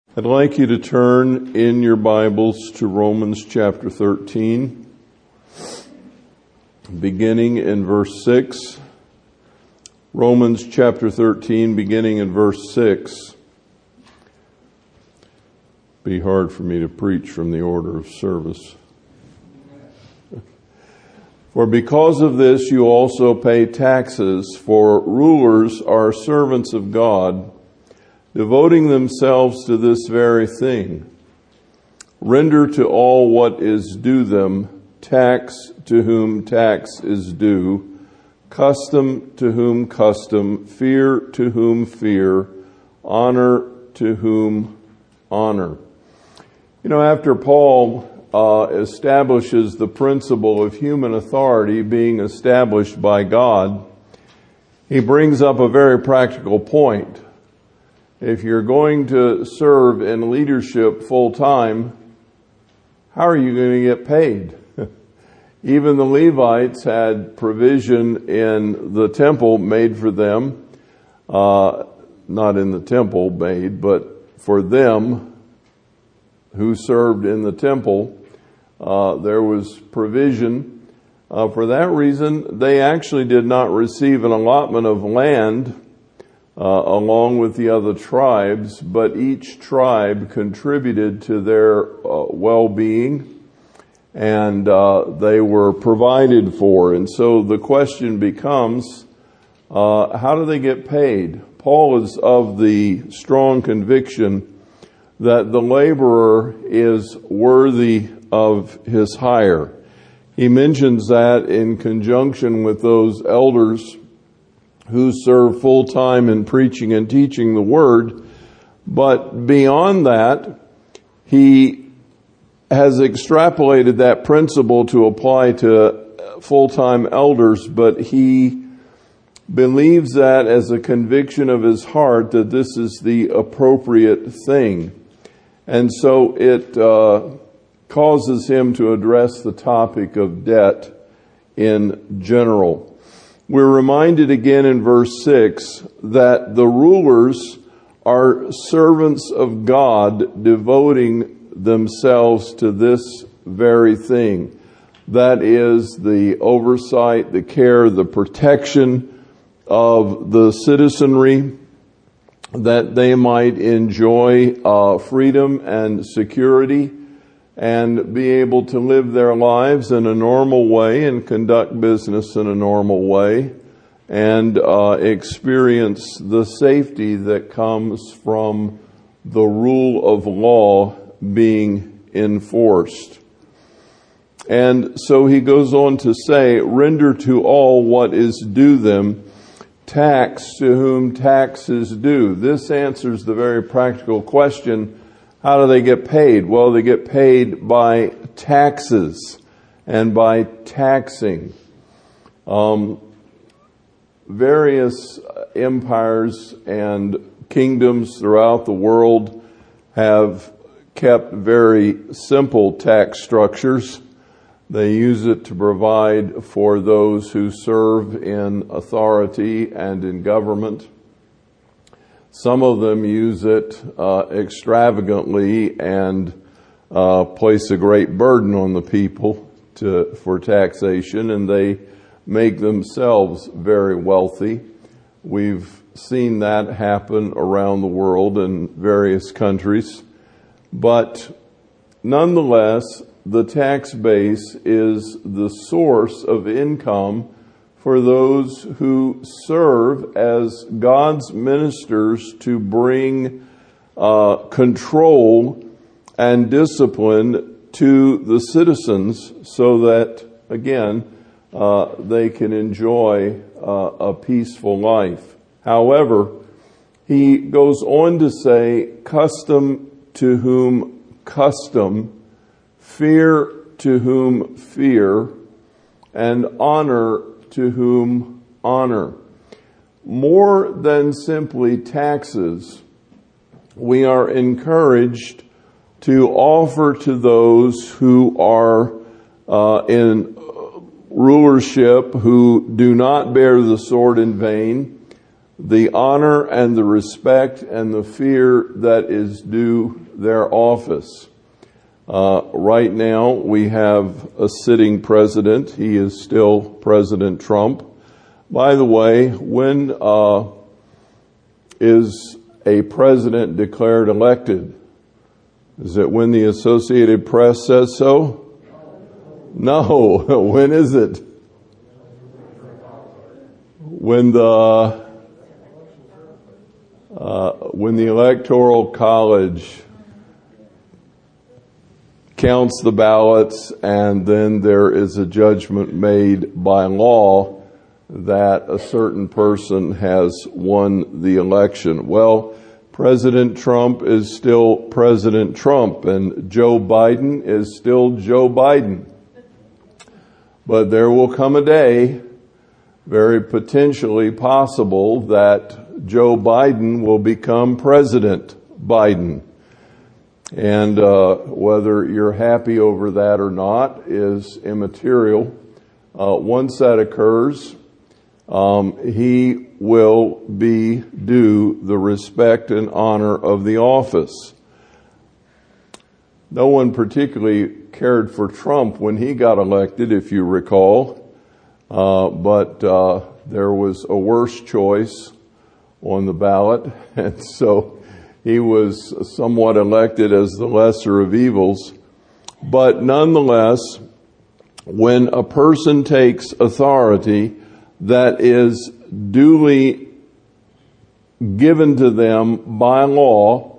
I'd like you to turn in your Bibles to Romans chapter 13, beginning in verse 6. Romans chapter 13, beginning in verse 6. Be hard for me to preach from the order of service. For because of this you also pay taxes, for rulers are servants of God, devoting themselves to this very thing. Render to all what is due them, tax to whom tax is due, custom to whom custom, fear to whom fear, honor to whom honor. You know, after Paul establishes the principle of human authority being established by God, he brings up a very practical point. If you're going to serve in leadership full time, how are you going to get paid? Even the Levites had provision in the temple made for them, not in the temple made, but for them who served in the temple, there was provision. For that reason, they actually did not receive an allotment of land along with the other tribes, but each tribe contributed to their well-being, and they were provided for. And so the question becomes, how do they get paid? Paul is of the strong conviction that the laborer is worthy of his hire. He mentions that in conjunction with those elders who serve full time in preaching and teaching the word. But beyond that, he has extrapolated that principle to apply to full-time elders, but he believes that as a conviction of his heart that this is the appropriate thing. And so it causes him to address the topic of debt in general. We're reminded again in verse 6 that the rulers are servants of God, devoting themselves to this very thing. That is the oversight, the care, the protection of the citizenry, that they might enjoy freedom and security and be able to live their lives in a normal way and conduct business in a normal way and experience the safety that comes from the rule of law being enforced. And so he goes on to say, render to all what is due them, tax to whom tax is due. This answers the very practical question, how do they get paid? Well, they get paid by taxes and by taxing. Various empires and kingdoms throughout the world have kept very simple tax structures. They use it to provide for those who serve in authority and in government. Some of them use it extravagantly and place a great burden on the people for taxation, and they make themselves very wealthy. We've seen that happen around the world in various countries. But nonetheless, the tax base is the source of income for those who serve as God's ministers to bring control and discipline to the citizens so that, again, they can enjoy a peaceful life. However, he goes on to say, custom to whom custom, fear to whom fear, and honor to whom honor. More than simply taxes, we are encouraged to offer to those who are in rulership, who do not bear the sword in vain, the honor and the respect and the fear that is due their office. Right now, we have a sitting president. He is still President Trump. By the way, when is a president declared elected? Is it when the Associated Press says so? No. When is it? When the Electoral College counts the ballots, and then there is a judgment made by law that a certain person has won the election. Well, President Trump is still President Trump, and Joe Biden is still Joe Biden. But there will come a day, very potentially possible, that Joe Biden will become President Biden. And whether you're happy over that or not is immaterial. Once that occurs, he will be due the respect and honor of the office. No one particularly cared for Trump when he got elected, if you recall, but there was a worse choice on the ballot, and so he was somewhat elected as the lesser of evils. But nonetheless, when a person takes authority that is duly given to them by law,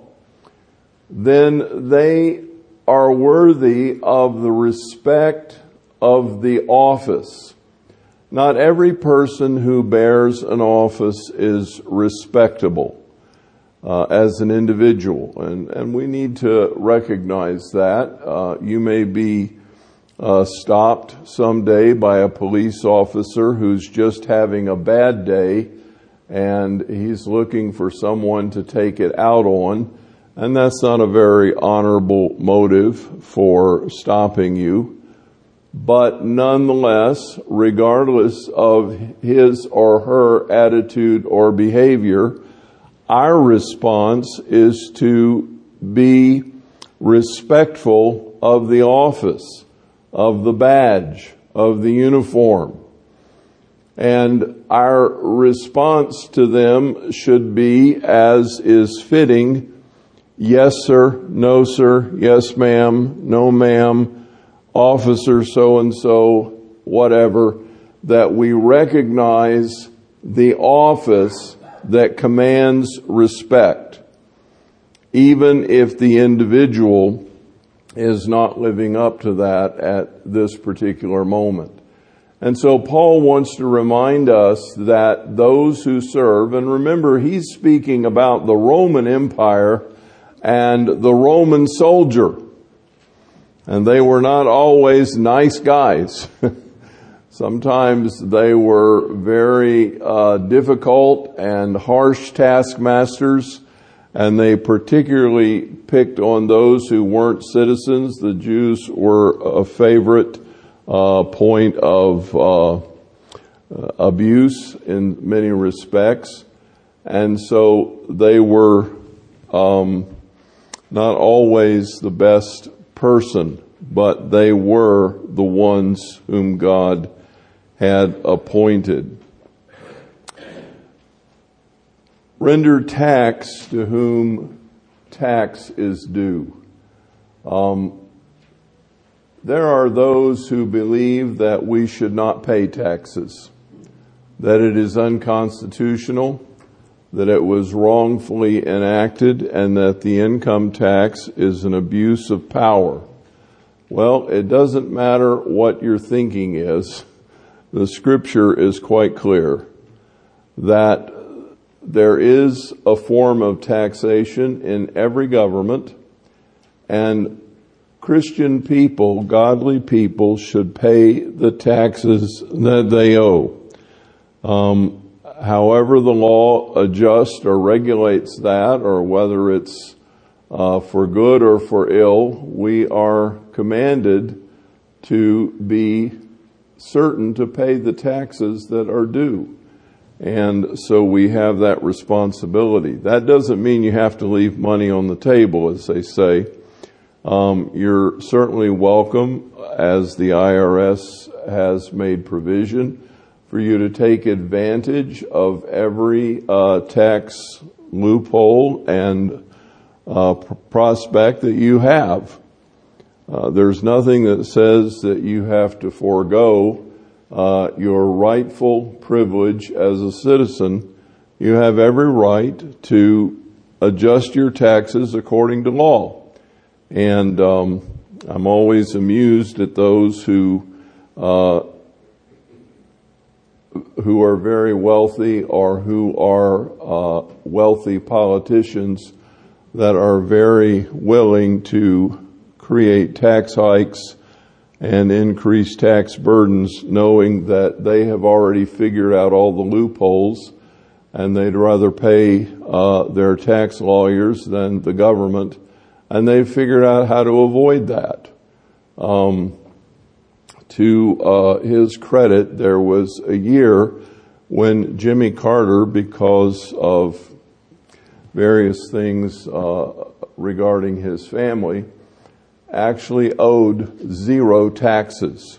then they are worthy of the respect of the office. Not every person who bears an office is respectable as an individual, and we need to recognize that. You may be stopped someday by a police officer who's just having a bad day, and he's looking for someone to take it out on, and that's not a very honorable motive for stopping you. But nonetheless, regardless of his or her attitude or behavior, our response is to be respectful of the office, of the badge, of the uniform. And our response to them should be, as is fitting, yes sir, no sir, yes ma'am, no ma'am, officer so-and-so, whatever, that we recognize the office that commands respect, even if the individual is not living up to that at this particular moment. And so Paul wants to remind us that those who serve, and remember, he's speaking about the Roman Empire and the Roman soldier, and they were not always nice guys. Sometimes they were very difficult and harsh taskmasters, and they particularly picked on those who weren't citizens. The Jews were a favorite point of abuse in many respects, and so they were not always the best person, but they were the ones whom God had appointed. Render tax to whom tax is due. There are those who believe that we should not pay taxes, that it is unconstitutional, that it was wrongfully enacted, and that the income tax is an abuse of power. Well, it doesn't matter what your thinking is. The scripture is quite clear that there is a form of taxation in every government, and Christian people, godly people, should pay the taxes that they owe. However the law adjusts or regulates that, or whether it's for good or for ill, we are commanded to be certain to pay the taxes that are due. And so we have that responsibility. That doesn't mean you have to leave money on the table, as they say. You're certainly welcome, as the IRS has made provision for you to take advantage of every tax loophole and prospect that you have. There's nothing that says that you have to forego your rightful privilege as a citizen. You have every right to adjust your taxes according to law. And I'm always amused at those who are very wealthy or who are wealthy politicians that are very willing to create tax hikes and increase tax burdens, knowing that they have already figured out all the loopholes and they'd rather pay their tax lawyers than the government. And they've figured out how to avoid that. To his credit, there was a year when Jimmy Carter, because of various things regarding his family, actually owed 0 taxes.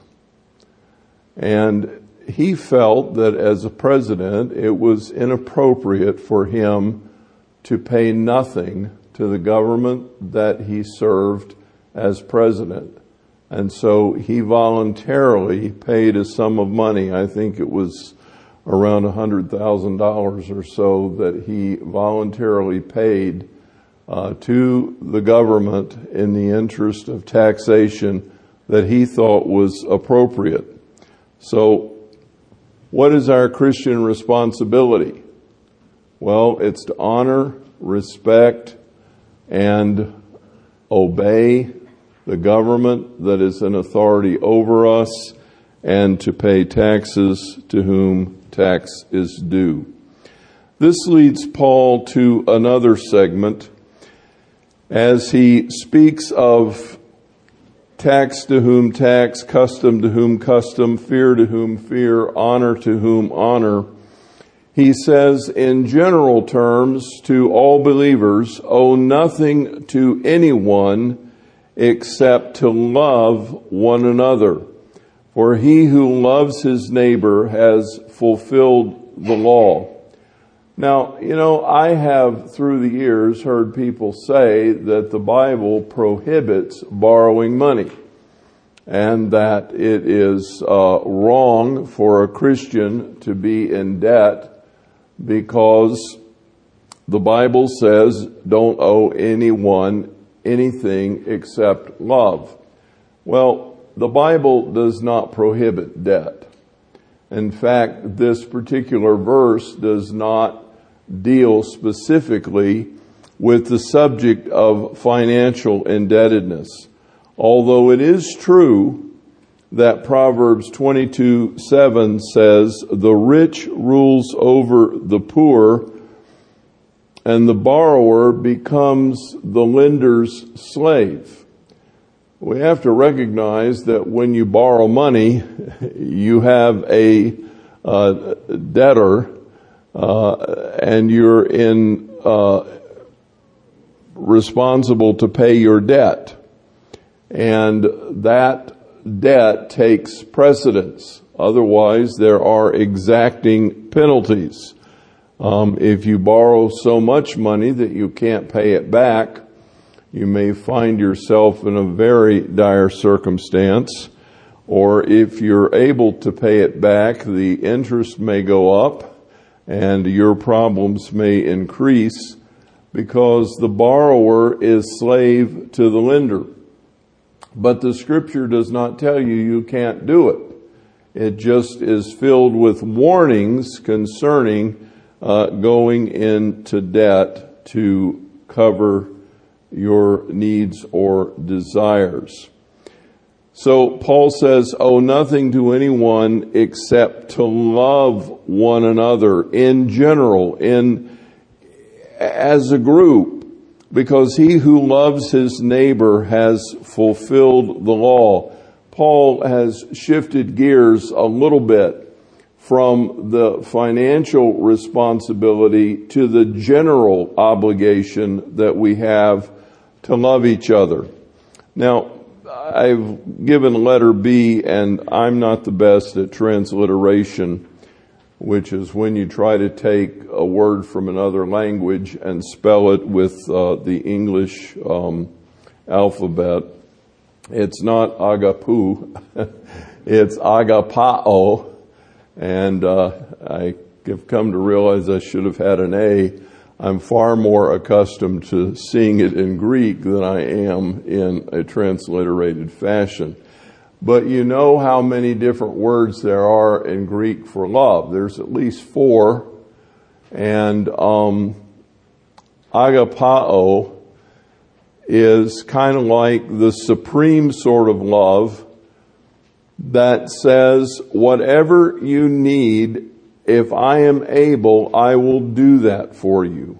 And he felt that as a president, it was inappropriate for him to pay nothing to the government that he served as president. And so he voluntarily paid a sum of money. I think it was around $100,000 or so that he voluntarily paid to the government in the interest of taxation that he thought was appropriate. So what is our Christian responsibility? Well, it's to honor, respect, and obey the government that is in authority over us, and to pay taxes to whom tax is due. This leads Paul to another segment as he speaks of tax to whom tax, custom to whom custom, fear to whom fear, honor to whom honor. He says in general terms to all believers, owe nothing to anyone except to love one another. For he who loves his neighbor has fulfilled the law. Now, I have through the years heard people say that the Bible prohibits borrowing money and that it is wrong for a Christian to be in debt because the Bible says don't owe anyone anything except love. Well, the Bible does not prohibit debt. In fact, this particular verse does not deal specifically with the subject of financial indebtedness. Although it is true that Proverbs 22:7 says, the rich rules over the poor, and the borrower becomes the lender's slave. We have to recognize that when you borrow money, you have a debtor, and you're responsible to pay your debt. And that debt takes precedence. Otherwise, there are exacting penalties. If you borrow so much money that you can't pay it back, you may find yourself in a very dire circumstance. Or if you're able to pay it back, the interest may go up and your problems may increase because the borrower is slave to the lender. But the scripture does not tell you you can't do it. It just is filled with warnings concerning going into debt to cover your needs or desires. So Paul says, owe nothing to anyone except to love one another in general, as a group, because he who loves his neighbor has fulfilled the law. Paul has shifted gears a little bit from the financial responsibility to the general obligation that we have to love each other. Now, I've given letter B, and I'm not the best at transliteration, which is when you try to take a word from another language and spell it with the English alphabet. It's not agapu, it's agapao. And I have come to realize I should have had an A. I'm far more accustomed to seeing it in Greek than I am in a transliterated fashion. But you know how many different words there are in Greek for love. There's at least 4. And agapao is kind of like the supreme sort of love that says, whatever you need, if I am able, I will do that for you.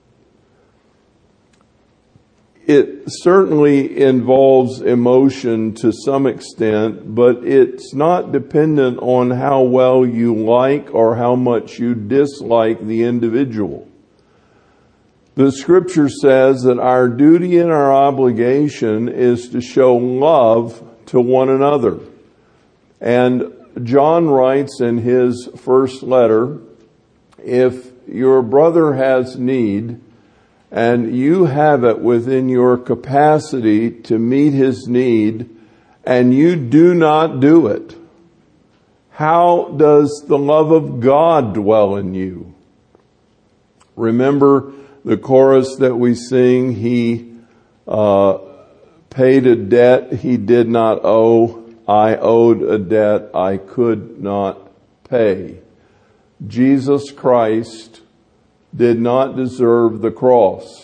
It certainly involves emotion to some extent, but it's not dependent on how well you like or how much you dislike the individual. The scripture says that our duty and our obligation is to show love to one another. And John writes in his first letter, if your brother has need and you have it within your capacity to meet his need and you do not do it, how does the love of God dwell in you? Remember the chorus that we sing, he paid a debt he did not owe. I owed a debt I could not pay. Jesus Christ did not deserve the cross.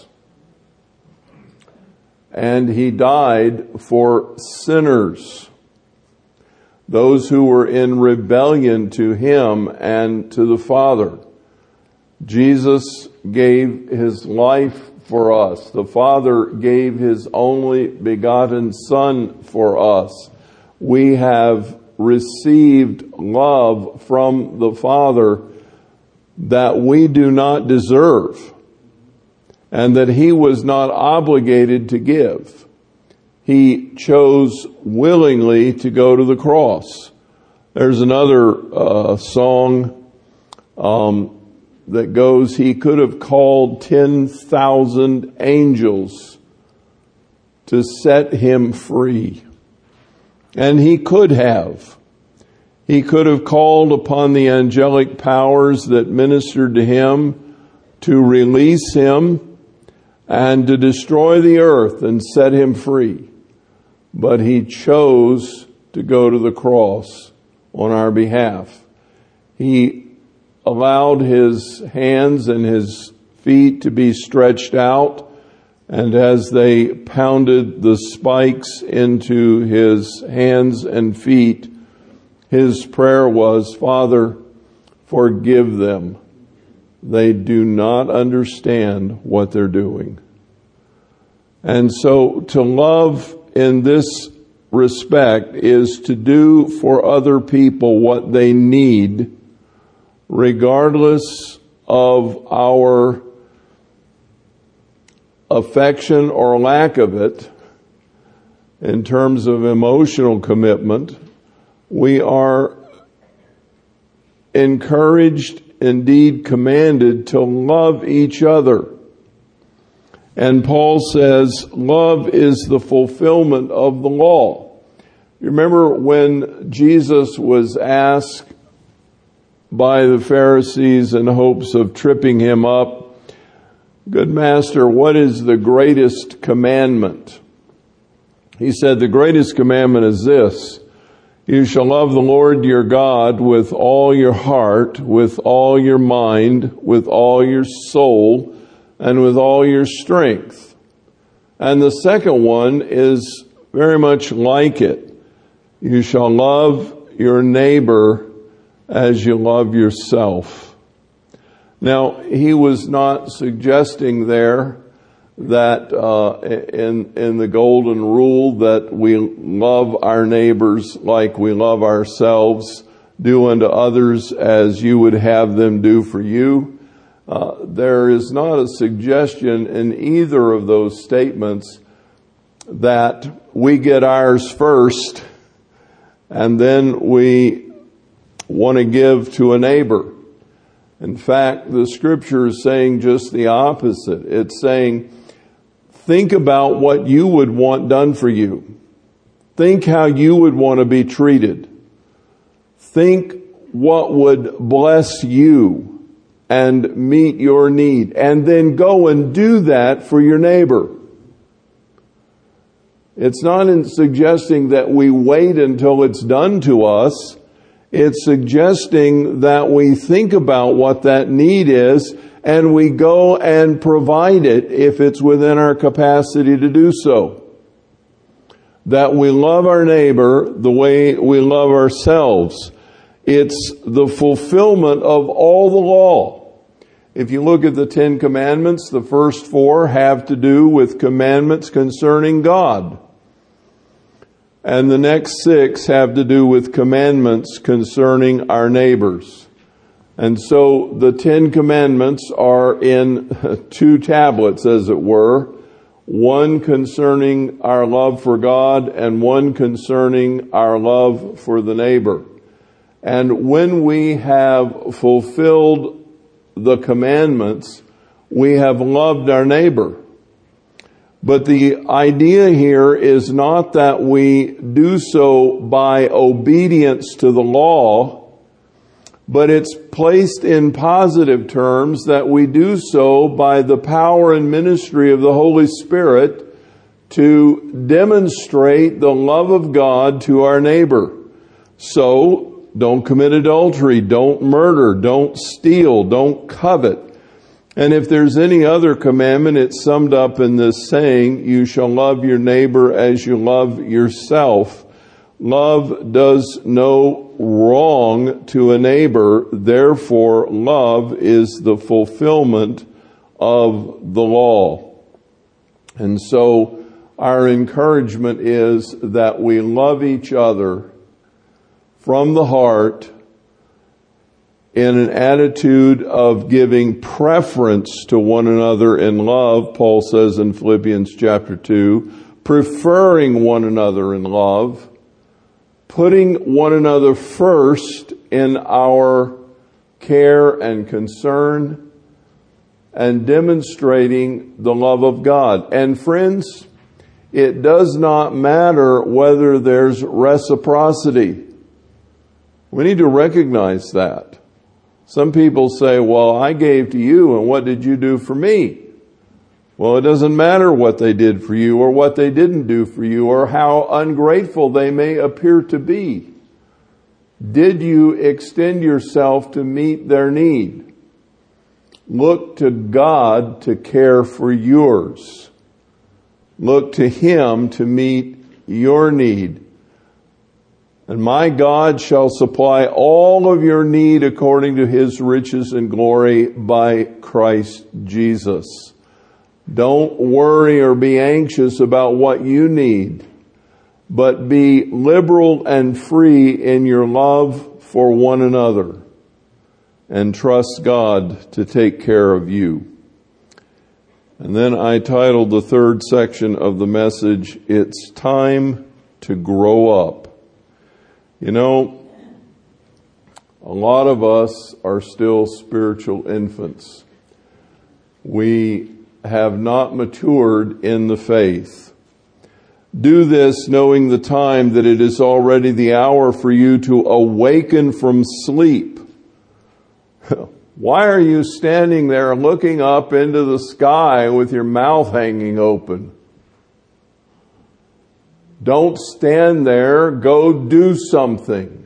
And he died for sinners, those who were in rebellion to him and to the Father. Jesus gave his life for us. The Father gave his only begotten Son for us. We have received love from the Father that we do not deserve and that he was not obligated to give. He chose willingly to go to the cross. There's another song that goes, he could have called 10,000 angels to set him free. And he could have. He could have called upon the angelic powers that ministered to him to release him and to destroy the earth and set him free. But he chose to go to the cross on our behalf. He allowed his hands and his feet to be stretched out, and as they pounded the spikes into his hands and feet, his prayer was, Father, forgive them. They do not understand what they're doing. And so to love in this respect is to do for other people what they need, regardless of our affection or lack of it. In terms of emotional commitment, we are encouraged, indeed commanded, to love each other. And Paul says, love is the fulfillment of the law. You remember when Jesus was asked by the Pharisees in hopes of tripping him up, good master, what is the greatest commandment? He said, the greatest commandment is this: you shall love the Lord your God with all your heart, with all your mind, with all your soul, and with all your strength. And the second one is very much like it. You shall love your neighbor as you love yourself. Now, he was not suggesting there that in the golden rule that we love our neighbors like we love ourselves, do unto others as you would have them do for you. There is not a suggestion in either of those statements that we get ours first and then we want to give to a neighbor. In fact, the scripture is saying just the opposite. It's saying, think about what you would want done for you. Think how you would want to be treated. Think what would bless you and meet your need. And then go and do that for your neighbor. It's not suggesting that we wait until it's done to us. It's suggesting that we think about what that need is and we go and provide it if it's within our capacity to do so. That we love our neighbor the way we love ourselves. It's the fulfillment of all the law. If you look at the 10 Commandments, the first 4 have to do with commandments concerning God. And the next 6 have to do with commandments concerning our neighbors. And so the 10 Commandments are in 2 tablets, as it were. One concerning our love for God and one concerning our love for the neighbor. And when we have fulfilled the commandments, we have loved our neighbor. But the idea here is not that we do so by obedience to the law, but it's placed in positive terms that we do so by the power and ministry of the Holy Spirit to demonstrate the love of God to our neighbor. So, don't commit adultery, don't murder, don't steal, don't covet. And if there's any other commandment, it's summed up in this saying, you shall love your neighbor as you love yourself. Love does no wrong to a neighbor, therefore love is the fulfillment of the law. And so our encouragement is that we love each other from the heart in an attitude of giving preference to one another in love, Paul says in Philippians chapter 2, preferring one another in love, putting one another first in our care and concern, and demonstrating the love of God. And friends, it does not matter whether there's reciprocity. We need to recognize that. Some people say, well, I gave to you, and what did you do for me? Well, it doesn't matter what they did for you or what they didn't do for you or how ungrateful they may appear to be. Did you extend yourself to meet their need? Look to God to care for yours. Look to Him to meet your need. And my God shall supply all of your need according to His riches and glory by Christ Jesus. Don't worry or be anxious about what you need, but be liberal and free in your love for one another, and trust God to take care of you. And then I titled the third section of the message, It's Time to Grow Up. You know, a lot of us are still spiritual infants. We have not matured in the faith. Do this knowing the time that it is already the hour for you to awaken from sleep. Why are you standing there looking up into the sky with your mouth hanging open? Don't stand there. Go do something.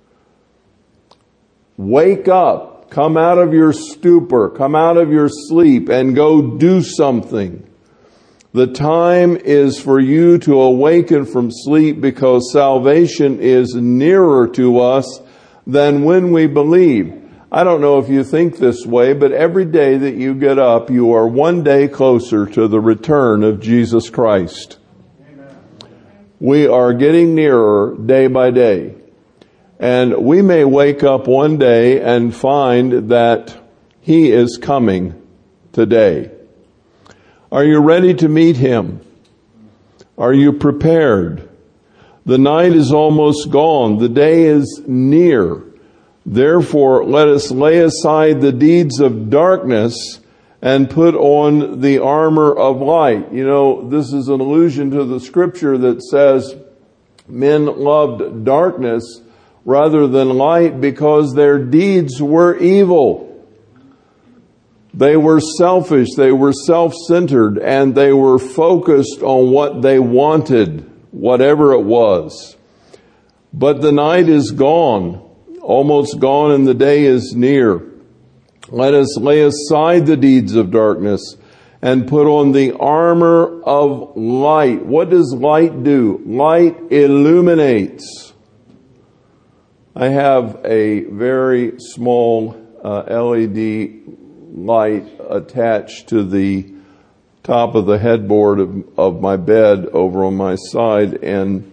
Wake up. Come out of your stupor. Come out of your sleep and go do something. The time is for you to awaken from sleep because salvation is nearer to us than when we believe. I don't know if you think this way, but every day that you get up, you are one day closer to the return of Jesus Christ. We are getting nearer day by day. And we may wake up one day and find that He is coming today. Are you ready to meet Him? Are you prepared? The night is almost gone. The day is near. Therefore, let us lay aside the deeds of darkness and put on the armor of light. You know, this is an allusion to the scripture that says men loved darkness rather than light because their deeds were evil. They were selfish, they were self-centered, and they were focused on what they wanted, whatever it was. But the night is gone, almost gone, and the day is near. Let us lay aside the deeds of darkness and put on the armor of light. What does light do? Light illuminates. I have a very small LED light attached to the top of the headboard of my bed over on my side, and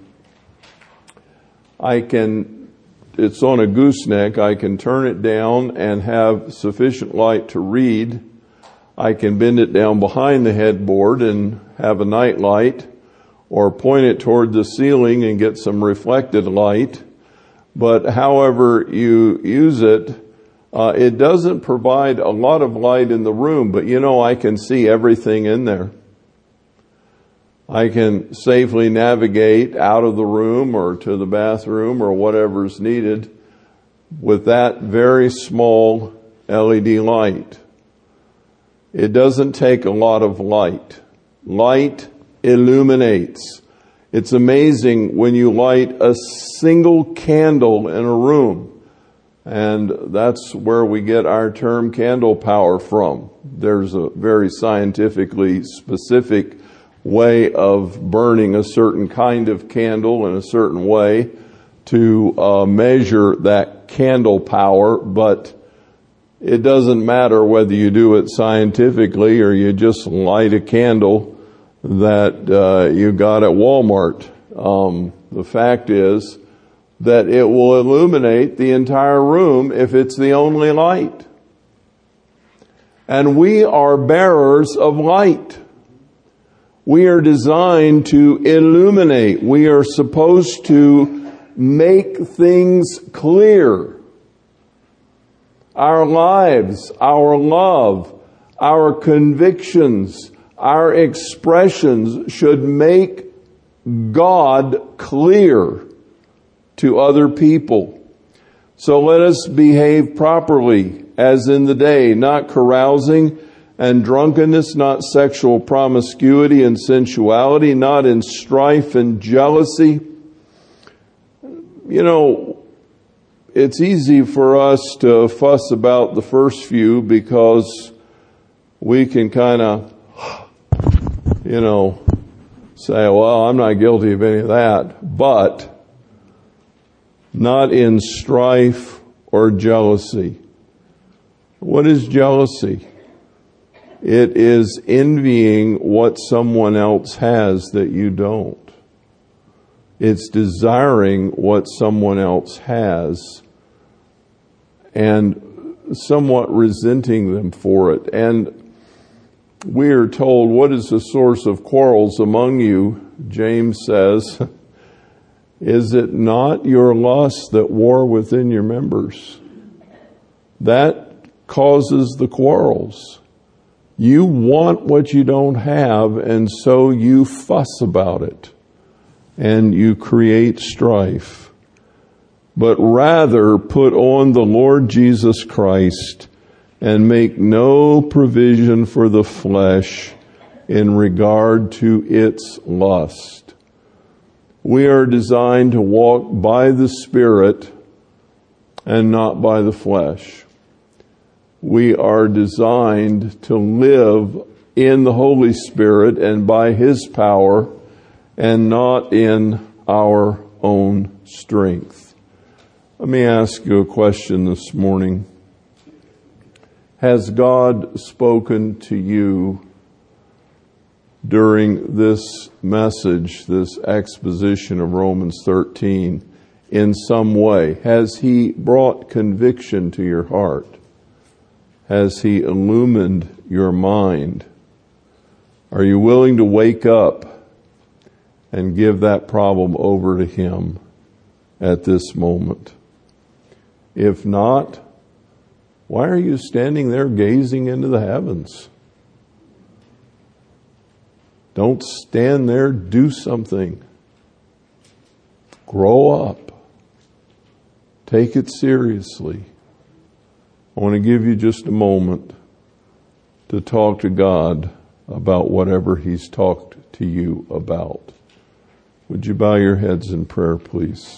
it's on a gooseneck. I can turn it down and have sufficient light to read. I can bend it down behind the headboard and have a night light, or point it toward the ceiling and get some reflected light. But however you use it, it doesn't provide a lot of light in the room, but you know, I can see everything in there. I can safely navigate out of the room or to the bathroom or whatever's needed with that very small LED light. It doesn't take a lot of light. Light illuminates. It's amazing when you light a single candle in a room. And that's where we get our term candle power from. There's a very scientifically specific way of burning a certain kind of candle in a certain way to measure that candle power, but it doesn't matter whether you do it scientifically or you just light a candle that you got at Walmart. The fact is that it will illuminate the entire room if it's the only light. And we are bearers of light. We are designed to illuminate. We are supposed to make things clear. Our lives, our love, our convictions, our expressions should make God clear to other people. So let us behave properly as in the day, not carousing and drunkenness, not sexual promiscuity and sensuality, not in strife and jealousy. You know, it's easy for us to fuss about the first few because we can kind of, say, well, I'm not guilty of any of that, but not in strife or jealousy. What is jealousy? It is envying what someone else has that you don't. It's desiring what someone else has and somewhat resenting them for it. And we are told, what is the source of quarrels among you? James says, is it not your lust that war within your members? That causes the quarrels. You want what you don't have, and so you fuss about it, and you create strife. But rather put on the Lord Jesus Christ and make no provision for the flesh in regard to its lust. We are designed to walk by the Spirit and not by the flesh. We are designed to live in the Holy Spirit and by His power and not in our own strength. Let me ask you a question this morning. Has God spoken to you during this message, this exposition of Romans 13, in some way? Has He brought conviction to your heart? Has He illumined your mind? Are you willing to wake up and give that problem over to Him at this moment? If not, why are you standing there gazing into the heavens? Don't stand there, do something. Grow up. Take it seriously. I want to give you just a moment to talk to God about whatever He's talked to you about. Would you bow your heads in prayer, please?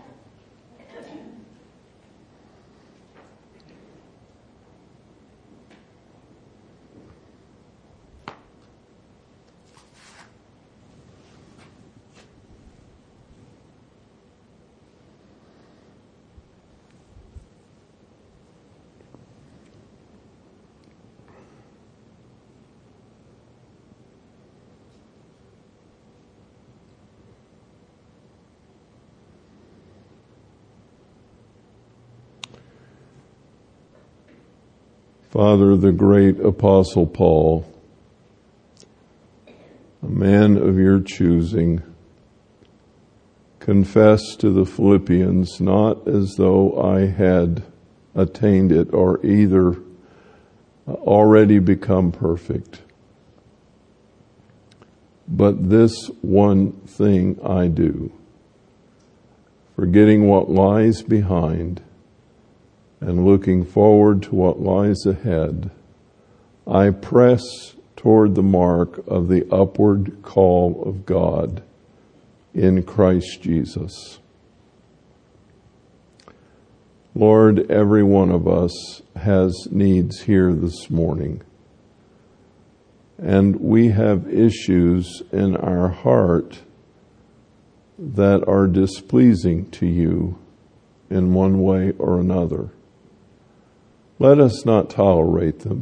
Father, the great Apostle Paul, a man of your choosing, confessed to the Philippians, not as though I had attained it or either already become perfect, but this one thing I do, forgetting what lies behind and looking forward to what lies ahead, I press toward the mark of the upward call of God in Christ Jesus. Lord, every one of us has needs here this morning, and we have issues in our heart that are displeasing to you in one way or another. Let us not tolerate them.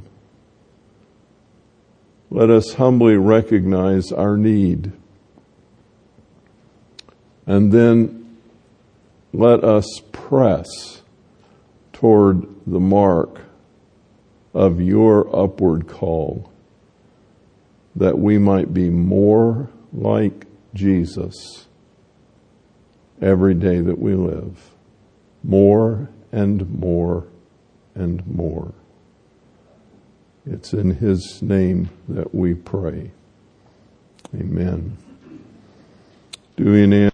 Let us humbly recognize our need. And then let us press toward the mark of your upward call, that we might be more like Jesus every day that we live. More and more and more. It's in His name that we pray. Amen. Do you